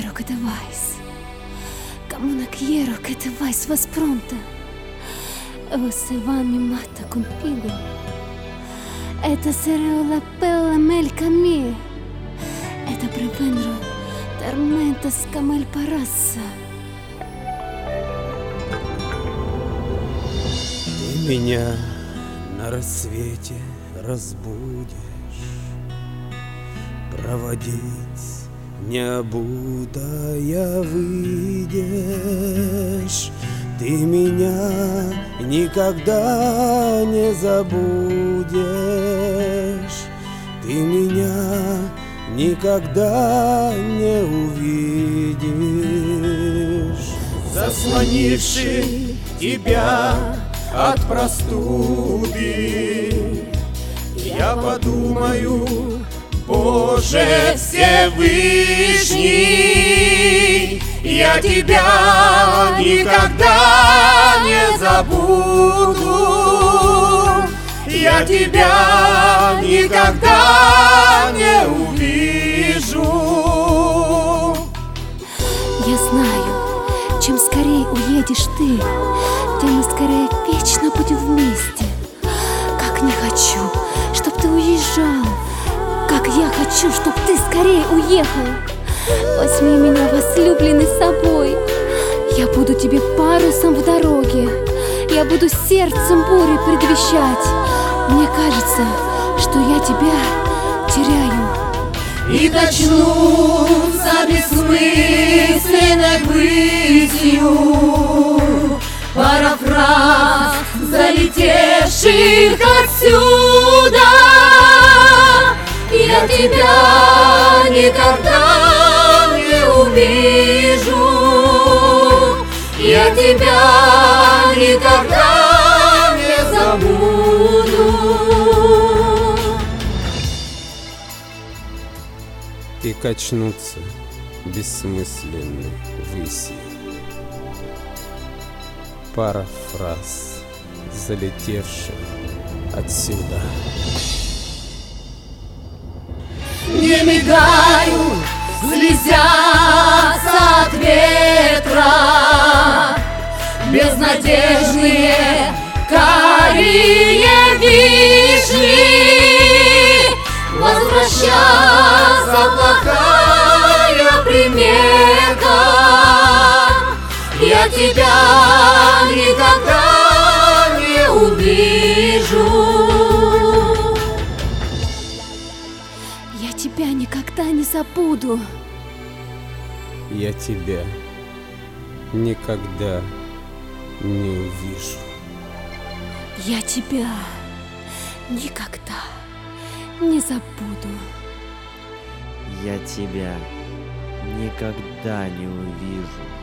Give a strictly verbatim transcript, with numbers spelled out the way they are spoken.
quiero que te vayas. Como no quiero que te vayas más pronto. Você vai me matar contigo. Это será la pela mel camie. Это превендро tormentas como el parasa. Ты меня на рассвете разбудишь, проводить необутая выйдешь. Ты меня никогда не забудешь. Ты меня никогда не увидишь. Заслонивший тебя от простуды, я подумаю, Боже Всевышний, я тебя никогда не забуду, я тебя никогда не увижу. Я знаю, чем скорее уедешь ты, тем мы скорее вечно будем вместе. Как не хочу, чтоб ты уезжал, как я хочу, чтоб ты скорее уехал. Возьми меня, возлюбленный, с собой. Я буду тебе парусом в дороге, я буду сердцем бури предвещать. Мне кажется, что я тебя теряю. И качнутся бессмысленной высью парафраз залетевших отсюда. Я тебя никогда не увижу, я тебя никогда не забуду. И качнутся бессмысленной выси. Пара фраз, залетевших отсюда. Не мигают, слезятся от ветра безнадежные карие вишни. Возвращаться плохая примета, я тебя никогда не увижу. Я тебя никогда не забуду. Я тебя никогда не увижу. Я тебя никогда не забуду. Я тебя никогда не увижу.